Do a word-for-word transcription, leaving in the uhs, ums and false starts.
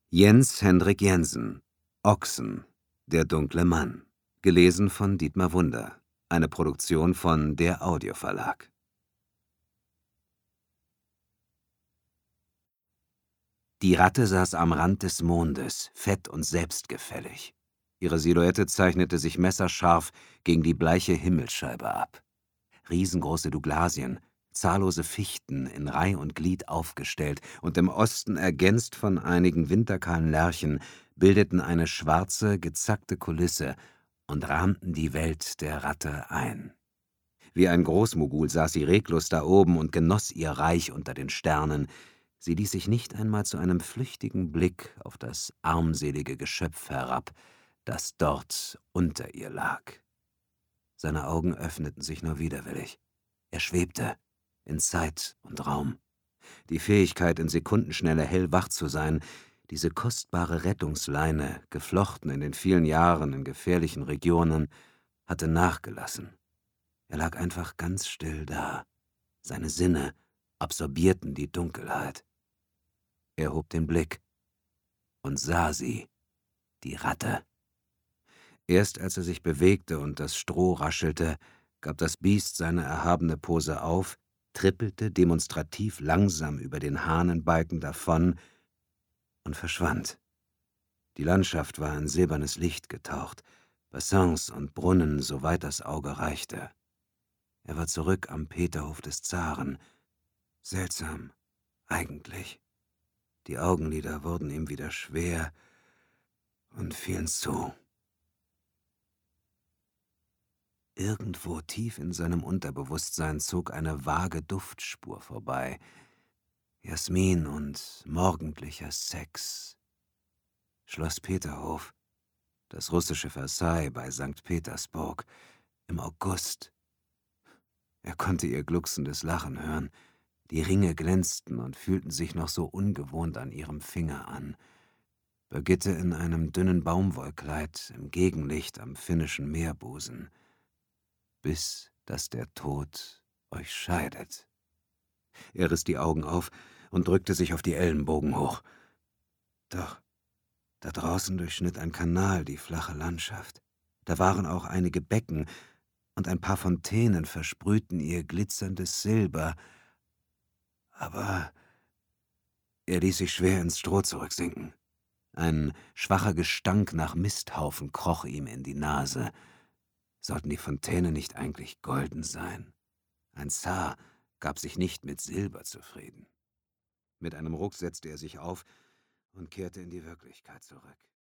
Jens Henrik Jensen: Ochsen, der dunkle Mann. Gelesen von Dietmar Wunder. Eine Produktion von der Audio-Verlag. Die Ratte saß am Rand des Mondes, fett und selbstgefällig. Ihre Silhouette zeichnete sich messerscharf gegen die bleiche Himmelsscheibe ab. Riesengroße Douglasien, zahllose Fichten in Reih und Glied aufgestellt und im Osten ergänzt von einigen winterkahlen Lärchen, bildeten eine schwarze, gezackte Kulisse und rahmten die Welt der Ratte ein. Wie ein Großmogul saß sie reglos da oben und genoss ihr Reich unter den Sternen. Sie ließ sich nicht einmal zu einem flüchtigen Blick auf das armselige Geschöpf herab, das dort unter ihr lag. Seine Augen öffneten sich nur widerwillig. Er schwebte in Zeit und Raum. Die Fähigkeit, in Sekundenschnelle hellwach zu sein, diese kostbare Rettungsleine, geflochten in den vielen Jahren in gefährlichen Regionen, hatte nachgelassen. Er lag einfach ganz still da. Seine Sinne absorbierten die Dunkelheit. Er hob den Blick und sah sie, die Ratte. Erst als er sich bewegte und das Stroh raschelte, gab das Biest seine erhabene Pose auf, trippelte demonstrativ langsam über den Hahnenbalken davon und verschwand. Die Landschaft war in silbernes Licht getaucht, Bassins und Brunnen, soweit das Auge reichte. Er war zurück am Peterhof des Zaren. Seltsam, eigentlich. Die Augenlider wurden ihm wieder schwer und fielen zu. Irgendwo tief in seinem Unterbewusstsein zog eine vage Duftspur vorbei. Jasmin und morgendlicher Sex. Schloss Peterhof, das russische Versailles bei Sankt Petersburg, im August. Er konnte ihr glucksendes Lachen hören. Die Ringe glänzten und fühlten sich noch so ungewohnt an ihrem Finger an. Birgitte in einem dünnen Baumwollkleid im Gegenlicht am finnischen Meerbusen. Bis dass der Tod euch scheidet. Er riss die Augen auf und drückte sich auf die Ellenbogen hoch. Doch da draußen durchschnitt ein Kanal die flache Landschaft. Da waren auch einige Becken, und ein paar Fontänen versprühten ihr glitzerndes Silber. Aber er ließ sich schwer ins Stroh zurücksinken. Ein schwacher Gestank nach Misthaufen kroch ihm in die Nase. Sollten die Fontänen nicht eigentlich golden sein? Ein Zar gab sich nicht mit Silber zufrieden. Mit einem Ruck setzte er sich auf und kehrte in die Wirklichkeit zurück.